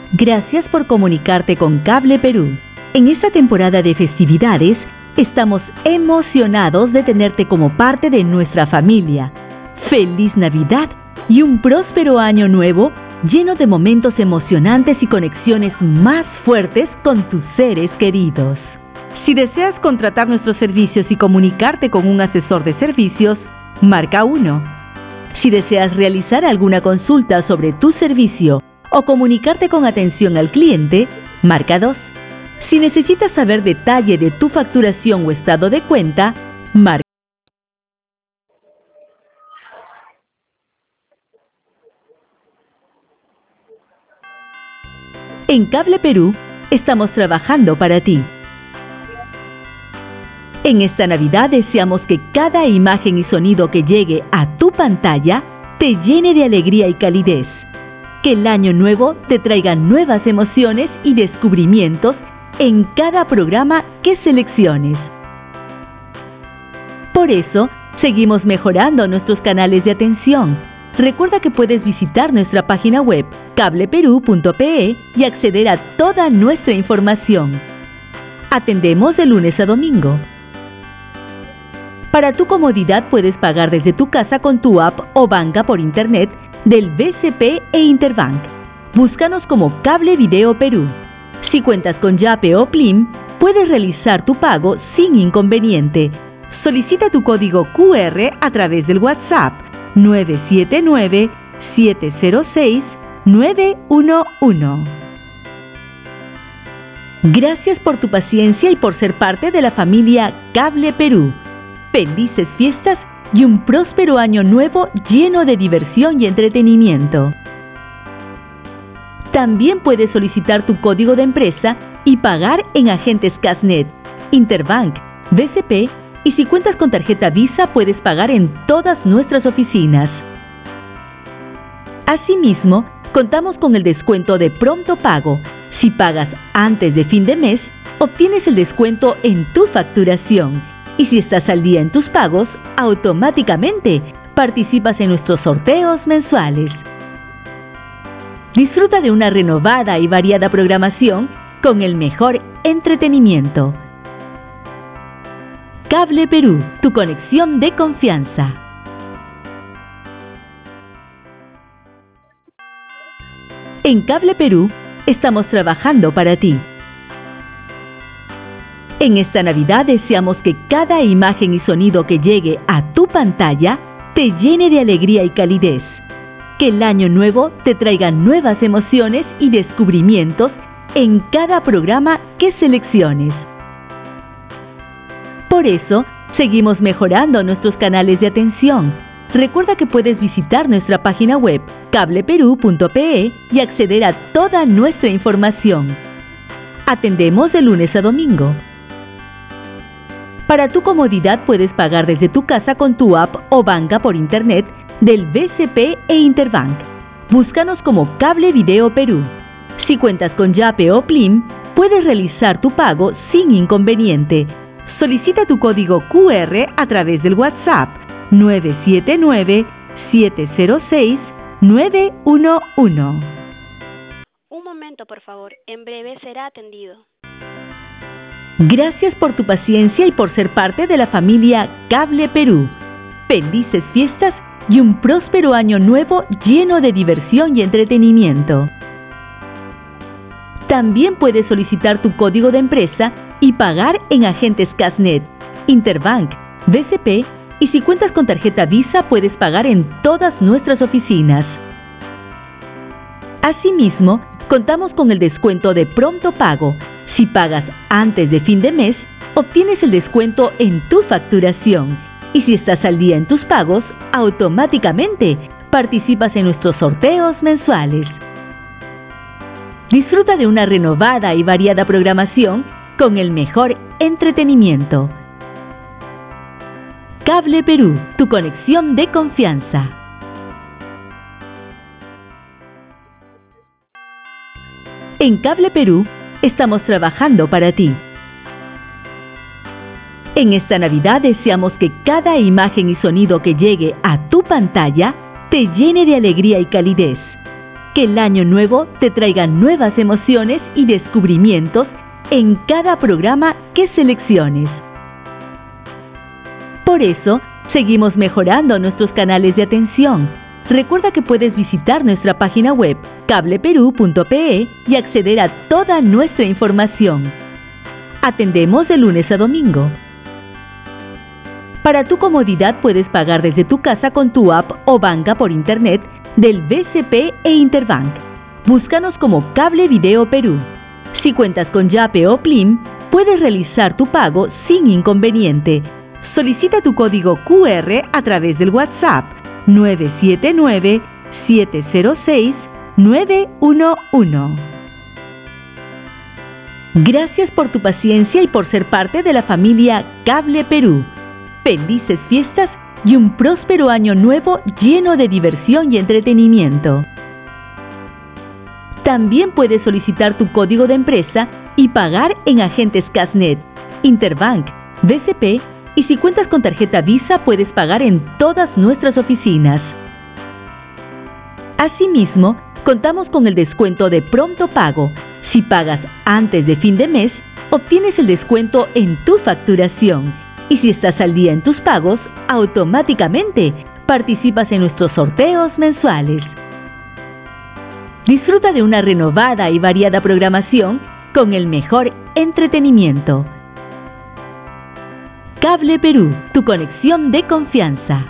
Gracias por comunicarte con Cable Perú. En esta temporada de festividades, estamos emocionados de tenerte como parte de nuestra familia. ¡Feliz Navidad y un próspero año nuevo lleno de momentos emocionantes y conexiones más fuertes con tus seres queridos! Si deseas contratar nuestros servicios y comunicarte con un asesor de servicios, marca 1. Si deseas realizar alguna consulta sobre tu servicio o comunicarte con atención al cliente, marca 2. Si necesitas saber detalle de tu facturación o estado de cuenta, marca. En Cable Perú, estamos trabajando para ti. En esta Navidad deseamos que cada imagen y sonido que llegue a tu pantalla te llene de alegría y calidez. Que el año nuevo te traiga nuevas emociones y descubrimientos en cada programa que selecciones. Por eso, seguimos mejorando nuestros canales de atención. Recuerda que puedes visitar nuestra página web cableperú.pe y acceder a toda nuestra información. Atendemos de lunes a domingo. Para tu comodidad puedes pagar desde tu casa con tu app o banca por internet del BCP e Interbank. Búscanos como Cable Video Perú. Si cuentas con Yape o Plim, puedes realizar tu pago sin inconveniente. Solicita tu código QR a través del WhatsApp 979-706-911. Gracias por tu paciencia y por ser parte de la familia Cable Perú. Felices fiestas y un próspero año nuevo lleno de diversión y entretenimiento. También puedes solicitar tu código de empresa y pagar en agentes Casnet, Interbank, BCP y si cuentas con tarjeta Visa puedes pagar en todas nuestras oficinas. Asimismo, contamos con el descuento de pronto pago. Si pagas antes de fin de mes, obtienes el descuento en tu facturación. Y si estás al día en tus pagos, automáticamente participas en nuestros sorteos mensuales. Disfruta de una renovada y variada programación con el mejor entretenimiento. Cable Perú, tu conexión de confianza. En Cable Perú, estamos trabajando para ti. En esta Navidad deseamos que cada imagen y sonido que llegue a tu pantalla te llene de alegría y calidez. Que el año nuevo te traiga nuevas emociones y descubrimientos en cada programa que selecciones. Por eso, seguimos mejorando nuestros canales de atención. Recuerda que puedes visitar nuestra página web cableperú.pe y acceder a toda nuestra información. Atendemos de lunes a domingo. Para tu comodidad puedes pagar desde tu casa con tu app o banca por internet del BCP e Interbank. Búscanos como Cable Video Perú. Si cuentas con Yape o Plim, puedes realizar tu pago sin inconveniente. Solicita tu código QR a través del WhatsApp 979-706-911. Un momento, por favor. En breve será atendido. Gracias por tu paciencia y por ser parte de la familia Cable Perú. Felices fiestas y un próspero año nuevo lleno de diversión y entretenimiento. También puedes solicitar tu código de empresa y pagar en agentes Casnet, Interbank, BCP y si cuentas con tarjeta Visa puedes pagar en todas nuestras oficinas. Asimismo, contamos con el descuento de pronto pago. Si pagas antes de fin de mes, obtienes el descuento en tu facturación. Y si estás al día en tus pagos, automáticamente participas en nuestros sorteos mensuales. Disfruta de una renovada y variada programación con el mejor entretenimiento. Cable Perú, tu conexión de confianza. En Cable Perú, estamos trabajando para ti. En esta Navidad deseamos que cada imagen y sonido que llegue a tu pantalla te llene de alegría y calidez. Que el año nuevo te traiga nuevas emociones y descubrimientos en cada programa que selecciones. Por eso, seguimos mejorando nuestros canales de atención. Recuerda que puedes visitar nuestra página web cableperú.pe y acceder a toda nuestra información. Atendemos de lunes a domingo. Para tu comodidad puedes pagar desde tu casa con tu app o banca por internet del BCP e Interbank. Búscanos como Cable Video Perú. Si cuentas con Yape o Plim, puedes realizar tu pago sin inconveniente. Solicita tu código QR a través del WhatsApp 979-706-911. Gracias por tu paciencia y por ser parte de la familia Cable Perú. Felices fiestas y un próspero año nuevo lleno de diversión y entretenimiento. También puedes solicitar tu código de empresa y pagar en agentes Casnet, Interbank, BCP y si cuentas con tarjeta Visa puedes pagar en todas nuestras oficinas. Asimismo, contamos con el descuento de pronto pago. Si pagas antes de fin de mes, obtienes el descuento en tu facturación. Y si estás al día en tus pagos, automáticamente participas en nuestros sorteos mensuales. Disfruta de una renovada y variada programación con el mejor entretenimiento. Cable Perú, tu conexión de confianza.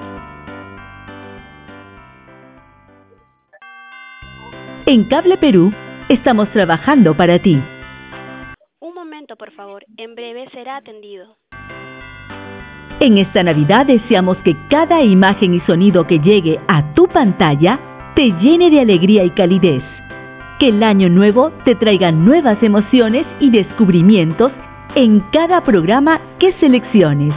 En Cable Perú, estamos trabajando para ti. Un momento, por favor. En breve será atendido. En esta Navidad deseamos que cada imagen y sonido que llegue a tu pantalla te llene de alegría y calidez. Que el año nuevo te traiga nuevas emociones y descubrimientos en cada programa que selecciones.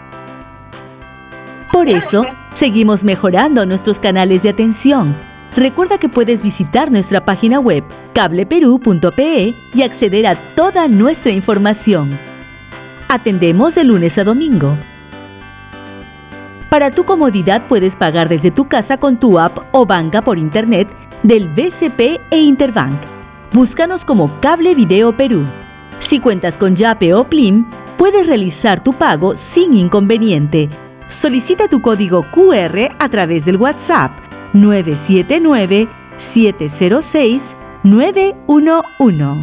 Por eso, seguimos mejorando nuestros canales de atención. Recuerda que puedes visitar nuestra página web cableperú.pe y acceder a toda nuestra información. Atendemos de lunes a domingo. Para tu comodidad puedes pagar desde tu casa con tu app o banca por internet del BCP e Interbank. Búscanos como Cable Video Perú. Si cuentas con Yape o Plim, puedes realizar tu pago sin inconveniente. Solicita tu código QR a través del WhatsApp 979-706-911.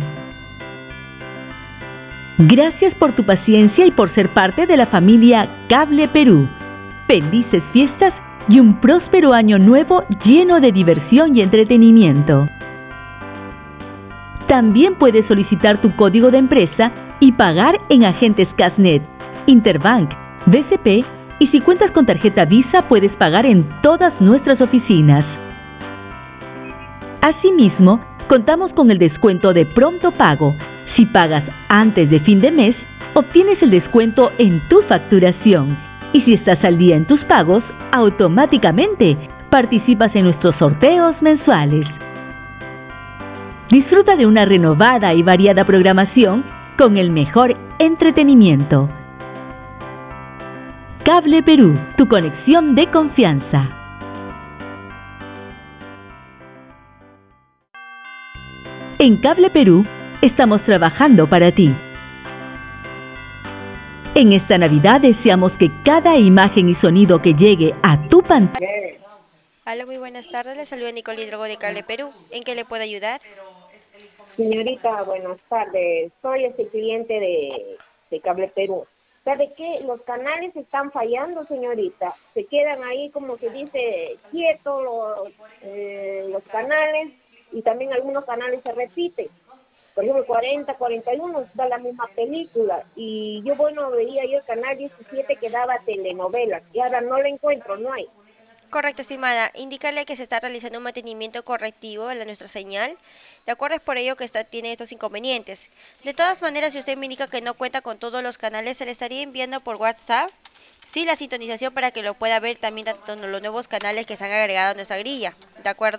Gracias por tu paciencia y por ser parte de la familia Cable Perú. Felices fiestas y un próspero año nuevo lleno de diversión y entretenimiento. También puedes solicitar tu código de empresa y pagar en agentes Casnet, Interbank, BCP y si cuentas con tarjeta Visa puedes pagar en todas nuestras oficinas. Asimismo, contamos con el descuento de pronto pago. Si pagas antes de fin de mes, obtienes el descuento en tu facturación. Y si estás al día en tus pagos, automáticamente participas en nuestros sorteos mensuales. Disfruta de una renovada y variada programación con el mejor entretenimiento. Cable Perú, tu conexión de confianza. En Cable Perú, estamos trabajando para ti. En esta Navidad deseamos que cada imagen y sonido que llegue a tu pantalla... Hola, muy buenas tardes. Le saluda Nicole Hidrogo de Cable Perú. ¿En qué le puedo ayudar? Señorita, buenas tardes. Soy cliente de Cable Perú. ¿Sabe qué? Los canales están fallando, señorita. Se quedan ahí como que dice quietos los canales y también algunos canales se repiten. Por ejemplo, 40, 41 está la misma película y yo, veía yo el canal 17 que daba telenovelas y ahora no la encuentro, no hay. Correcto, estimada. Indícale que se está realizando un mantenimiento correctivo de nuestra señal. De acuerdo, es por ello que tiene estos inconvenientes. De todas maneras, si usted me indica que no cuenta con todos los canales, se le estaría enviando por WhatsApp la sintonización para que lo pueda ver también tanto los nuevos canales que se han agregado a nuestra grilla. ¿De acuerdo?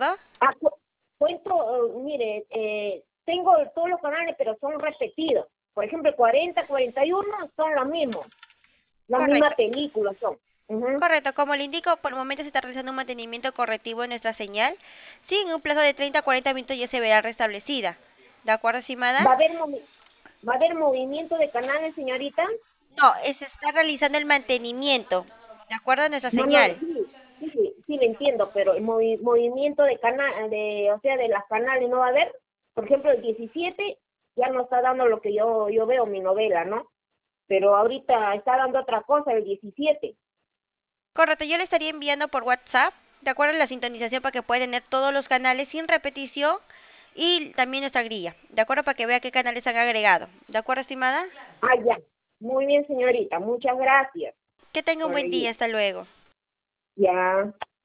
Mire, tengo todos los canales, pero son repetidos. Por ejemplo, 40, 41 son los mismos. La misma película son. Ujú. Correcto, como le indico, por el momento se está realizando un mantenimiento correctivo en nuestra señal. Sí, en un plazo de 30 a 40 minutos ya se verá restablecida. ¿De acuerdo, estimada? ¿Va a haber va a haber movimiento de canales, señorita? No, se está realizando el mantenimiento, de acuerdo a nuestra No, no, señal. sí, lo entiendo, pero el movimiento de canal, o sea, de las canales no va a haber. Por ejemplo, el 17 ya no está dando lo que yo veo mi novela, ¿no? Pero ahorita está dando otra cosa, el 17. Correcto, yo le estaría enviando por WhatsApp, de acuerdo a la sintonización para que pueda tener todos los canales sin repetición y también nuestra grilla, de acuerdo para que vea qué canales han agregado. ¿De acuerdo, estimada? Ah, ya. Muy bien, señorita. Muchas gracias Que tenga un por la buen día, ayuda. hasta luego. Ya.